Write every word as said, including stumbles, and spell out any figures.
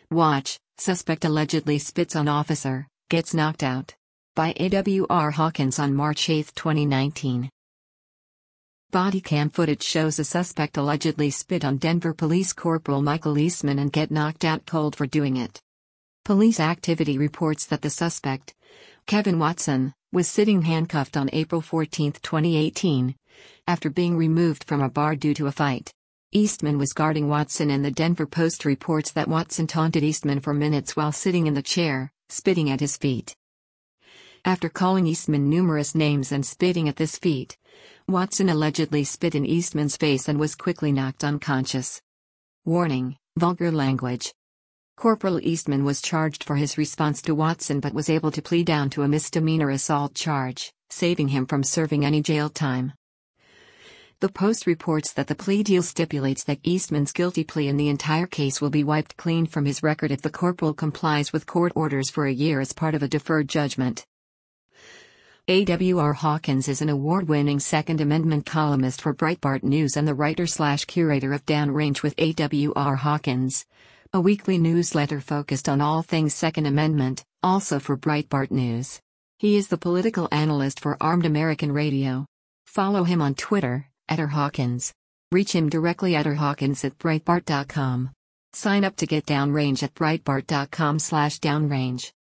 Watch, suspect allegedly spits on officer, gets knocked out. By A W R Hawkins on March eighth, twenty nineteen. Body cam footage shows a suspect allegedly spit on Denver Police Corporal Michael Eastman and get knocked out cold for doing it. Police activity reports that the suspect, Kevin Watson, was sitting handcuffed on April fourteenth, twenty eighteen, after being removed from a bar due to a fight. Eastman was guarding Watson, and the Denver Post reports that Watson taunted Eastman for minutes while sitting in the chair, spitting at his feet. After calling Eastman numerous names and spitting at his feet, Watson allegedly spit in Eastman's face and was quickly knocked unconscious. Warning: vulgar language. Corporal Eastman was charged for his response to Watson but was able to plead down to a misdemeanor assault charge, saving him from serving any jail time. The Post reports that the plea deal stipulates that Eastman's guilty plea in the entire case will be wiped clean from his record if the corporal complies with court orders for a year as part of a deferred judgment. A W R Hawkins is an award-winning Second Amendment columnist for Breitbart News and the writer-slash-curator of Downrange with A W R Hawkins, a weekly newsletter focused on all things Second Amendment, also for Breitbart News. He is the political analyst for Armed American Radio. Follow him on Twitter, at R Hawkins. Reach him directly at rhawkins at breitbart dot com. Sign up to get Downrange at breitbart dot com slash downrange.